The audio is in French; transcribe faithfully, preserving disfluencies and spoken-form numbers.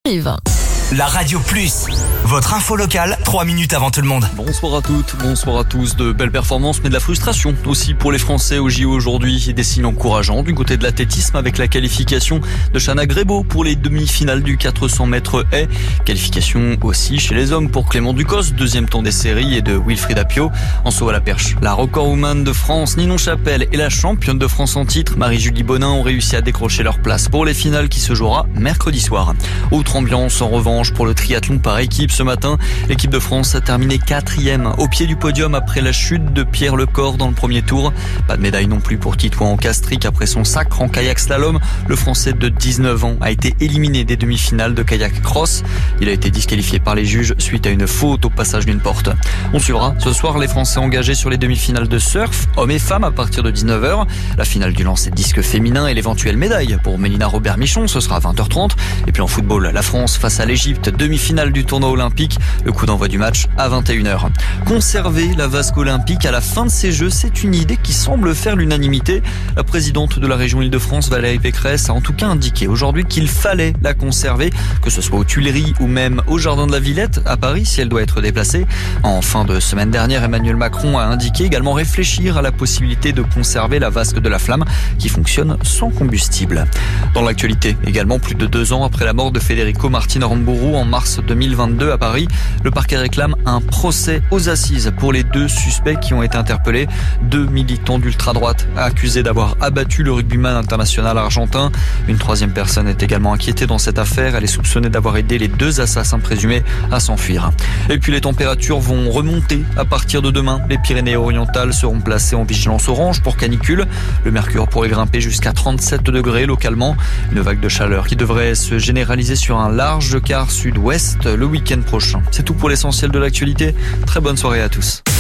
arrive. La Radio Plus, votre info locale, trois minutes avant tout le monde. Bonsoir à toutes, bonsoir à tous. De belles performances, mais de la frustration aussi pour les Français au J O aujourd'hui. Des signes encourageants du côté de l'athlétisme avec la qualification de Chana Grébeau pour les demi-finales du quatre cents mètres haies. Qualification aussi chez les hommes pour Clément Ducos, deuxième temps des séries, et de Wilfried Apio. En saut à la perche, la recordwoman de France, Ninon Chapelle, et la championne de France en titre, Marie-Julie Bonin, ont réussi à décrocher leur place pour les finales qui se jouera mercredi soir. Autre ambiance en revanche pour le triathlon par équipe ce matin. L'équipe de France a terminé quatrième au pied du podium après la chute de Pierre Lecor dans le premier tour. Pas de médaille non plus pour Titouan Castric après son sacre en kayak slalom. Le Français de dix-neuf ans a été éliminé des demi-finales de kayak cross. Il a été disqualifié par les juges suite à une faute au passage d'une porte. On suivra ce soir les Français engagés sur les demi-finales de surf, hommes et femmes à partir de dix-neuf heures. La finale du lancer de disque féminin et l'éventuelle médaille pour Mélina Robert-Michon, ce sera à vingt heures trente. Et puis en football, la France face à l'Égypte, demi-finale du tournoi olympique. Le coup d'envoi du match à vingt et une heures. Conserver la vasque olympique à la fin de ces Jeux, c'est une idée qui semble faire l'unanimité. La présidente de la région Île-de-France, Valérie Pécresse, a en tout cas indiqué aujourd'hui qu'il fallait la conserver, que ce soit aux Tuileries ou même au Jardin de la Villette à Paris si elle doit être déplacée. En fin de semaine dernière, Emmanuel Macron a indiqué également réfléchir à la possibilité de conserver la vasque de la Flamme qui fonctionne sans combustible. Dans l'actualité également, plus de deux ans après la mort de Federico Martin Aramburu en mars deux mille vingt-deux à Paris, le parquet réclame un procès aux assises pour les deux suspects qui ont été interpellés. Deux militants d'ultra-droite accusés d'avoir abattu le rugbyman international argentin. Une troisième personne est également inquiétée dans cette affaire. Elle est soupçonnée d'avoir aidé les deux assassins présumés à s'enfuir. Et puis les températures vont remonter à partir de demain. Les Pyrénées-Orientales seront placées en vigilance orange pour canicule. Le mercure pourrait grimper jusqu'à trente-sept degrés localement. Une vague de chaleur qui devrait se généraliser sur un large quart sud-ouest le week-end prochain. C'est tout pour l'essentiel de l'actualité. Très bonne soirée à tous.